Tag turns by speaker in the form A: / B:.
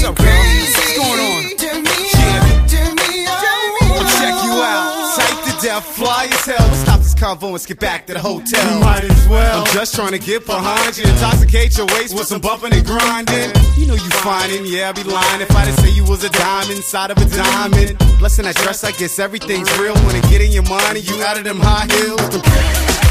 A: up, girl? What's going on? I'll check you out. Tight to death, fly as hell. Let's stop this convo and get back to the hotel.
B: Might as well.
A: I'm just trying to get behind you, intoxicate your waist with some bumping and grinding. You know you finding, yeah, I'd be lying if I didn't say you was a diamond inside of a diamond. Blessing that dress, I guess everything's real when it get in your mind and you out of them high heels.